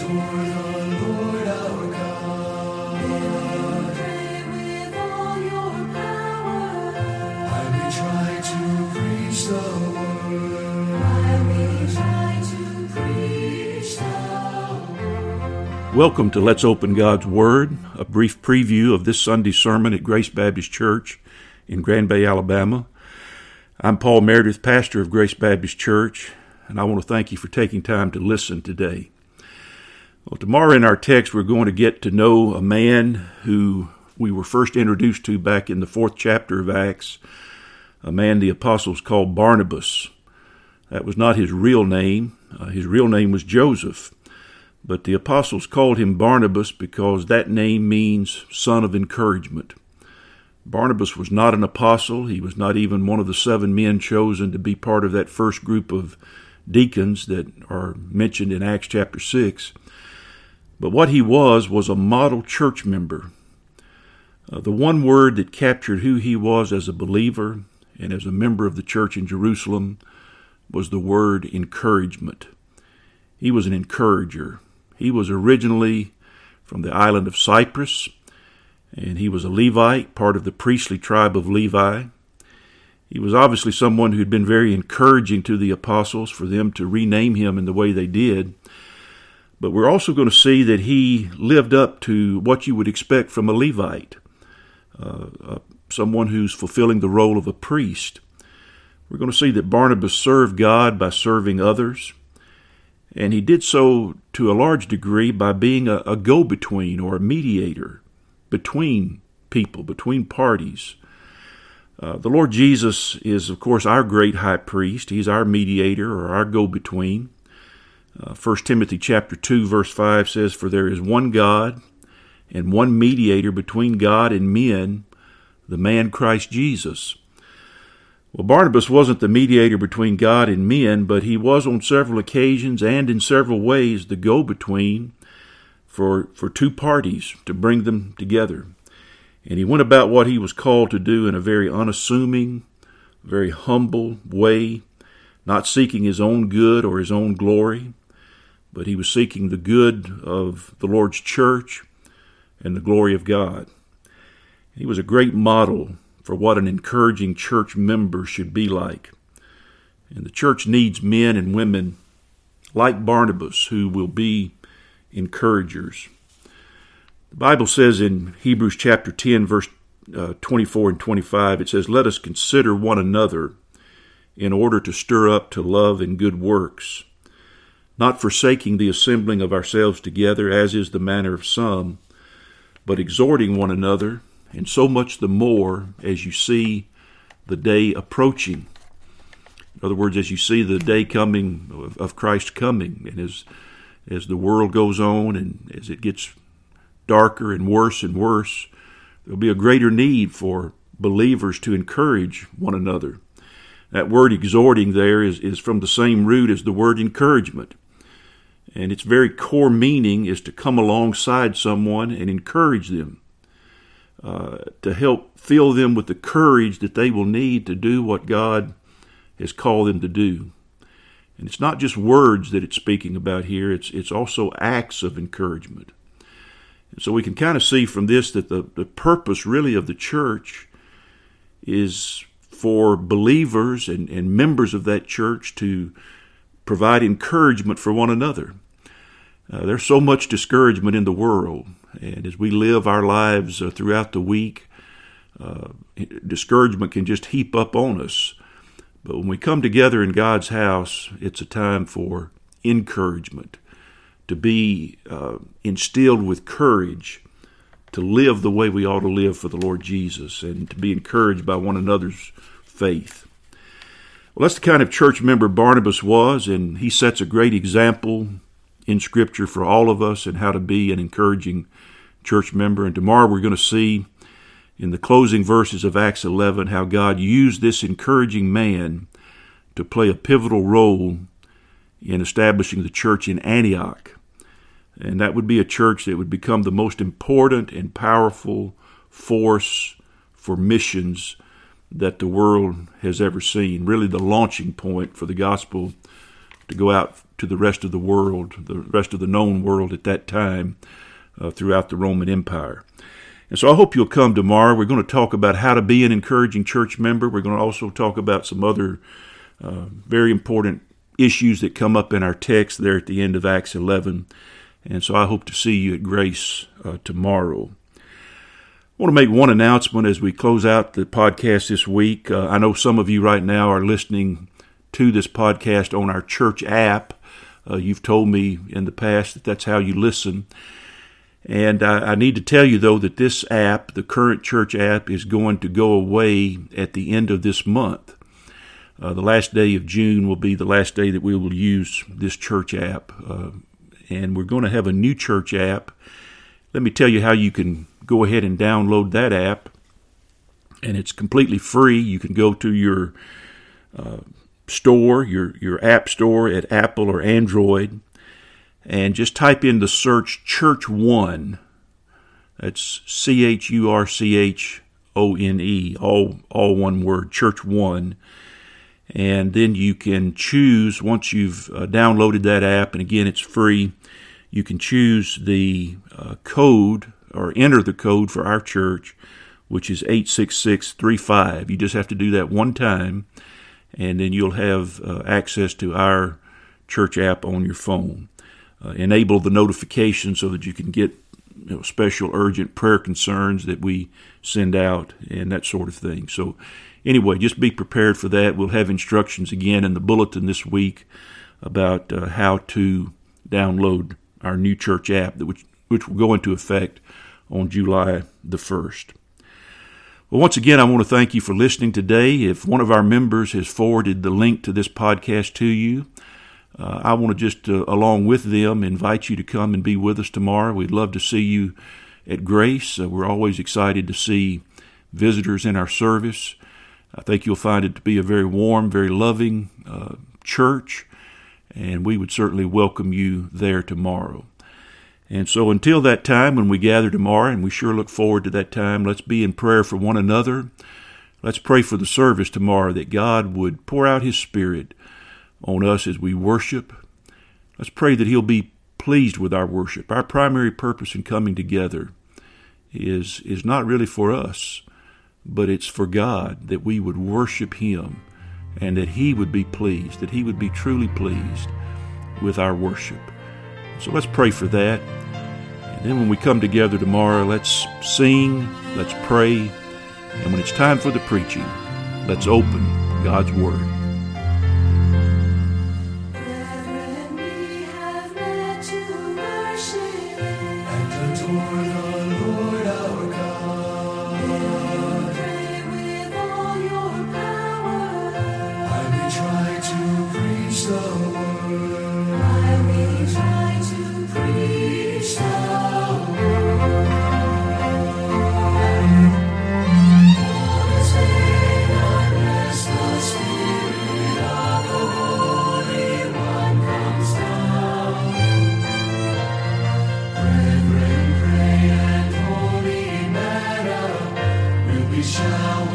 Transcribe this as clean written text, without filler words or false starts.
toward the Lord our God. Pray with all your power. While we try to preach the word. While we try to preach the word. Welcome to Let's Open God's Word, a brief preview of this Sunday's sermon at Grace Baptist Church in Grand Bay, Alabama. I'm Paul Meredith, pastor of Grace Baptist Church, and I want to thank you for taking time to listen today. Well, tomorrow in our text, we're going to get to know a man who we were first introduced to back in the 4th chapter of Acts, a man the apostles called Barnabas. That was not his real name. His real name was Joseph. But the apostles called him Barnabas because that name means son of encouragement. Barnabas was not an apostle. He was not even one of the 7 men chosen to be part of that first group of deacons that are mentioned in Acts chapter 6. But what he was a model church member. The one word that captured who he was as a believer and as a member of the church in Jerusalem was the word encouragement. He was an encourager. He was originally from the island of Cyprus, and he was a Levite, part of the priestly tribe of Levi. He was obviously someone who had been very encouraging to the apostles for them to rename him in the way they did. But we're also going to see that he lived up to what you would expect from a Levite, someone who's fulfilling the role of a priest. We're going to see that Barnabas served God by serving others, and he did so to a large degree by being a go-between or a mediator between people, between parties. The Lord Jesus is, of course, our great high priest. He's our mediator or our go-between. 1 Timothy chapter 2, verse 5 says, "For there is one God and one mediator between God and men, the man Christ Jesus." Well, Barnabas wasn't the mediator between God and men, but he was on several occasions and in several ways the go-between for 2 parties to bring them together. And he went about what he was called to do in a very unassuming, very humble way, not seeking his own good or his own glory, but he was seeking the good of the Lord's church and the glory of God. He was a great model for what an encouraging church member should be like. And the church needs men and women like Barnabas who will be encouragers. The Bible says in Hebrews chapter 10, verse 24 and 25, it says, "Let us consider one another in order to stir up to love and good works, not forsaking the assembling of ourselves together, as is the manner of some, but exhorting one another, and so much the more as you see the day approaching." In other words, as you see the day coming of Christ coming, and as the world goes on and as it gets darker and worse, there'll be a greater need for believers to encourage one another. That word exhorting there is from the same root as the word encouragement. And its very core meaning is to come alongside someone and encourage them, to help fill them with the courage that they will need to do what God has called them to do. And it's not just words that it's speaking about here, it's also acts of encouragement. And so we can kind of see from this that the purpose really of the church is for believers and members of that church to provide encouragement for one another. There's so much discouragement in the world, and as we live our lives throughout the week, discouragement can just heap up on us. But when we come together in God's house, it's a time for encouragement, to be instilled with courage, to live the way we ought to live for the Lord Jesus, and to be encouraged by one another's faith. Well, that's the kind of church member Barnabas was, and he sets a great example in Scripture for all of us and how to be an encouraging church member. And tomorrow we're going to see in the closing verses of Acts 11 how God used this encouraging man to play a pivotal role in establishing the church in Antioch. And that would be a church that would become the most important and powerful force for missions that the world has ever seen. Really the launching point for the gospel to go out to the rest of the world, the rest of the known world at that time, throughout the Roman Empire. And so I hope you'll come tomorrow. We're going to talk about how to be an encouraging church member. We're going to also talk about some other very important issues that come up in our text there at the end of Acts 11. And so I hope to see you at Grace tomorrow. I want to make one announcement as we close out the podcast this week. I know some of you right now are listening to this podcast on our church app. You've told me in the past that that's how you listen. And I need to tell you, though, that this app, the current church app, is going to go away at the end of this month. The last day of June will be the last day that we will use this church app. And we're going to have a new church app. Let me tell you how you can go ahead and download that app. And it's completely free. You can go to your store, your app store at Apple or Android, and just type in the search Church One. That's CHURCHONE, all one word, Church One. And then you can choose, once you've downloaded that app, and again it's free, you can choose the code or enter the code for our church, which is 86635. You just have to do that one time, and then you'll have access to our church app on your phone. Enable the notifications so that you can get special urgent prayer concerns that we send out and that sort of thing. So anyway, just be prepared for that. We'll have instructions again in the bulletin this week about how to download our new church app, which will go into effect on July the 1st. Well, once again, I want to thank you for listening today. If one of our members has forwarded the link to this podcast to you, I want to just, along with them, invite you to come and be with us tomorrow. We'd love to see you at Grace. We're always excited to see visitors in our service. I think you'll find it to be a very warm, very loving church, and we would certainly welcome you there tomorrow. And so until that time when we gather tomorrow, and we sure look forward to that time, let's be in prayer for one another. Let's pray for the service tomorrow, that God would pour out His Spirit on us as we worship. Let's pray that He'll be pleased with our worship. Our primary purpose in coming together is not really for us, but it's for God, that we would worship Him and that He would be pleased, that He would be truly pleased with our worship. So let's pray for that. And then when we come together tomorrow, let's sing, let's pray, and when it's time for the preaching, let's open God's Word. Brethren, we have met to worship and adore the Lord our God. Pray with all your power. I may try to preach the word. I will try to preach the word. Let's wait unless the Spirit of the Holy One comes down. Brethren, pray, and holy manna will be showered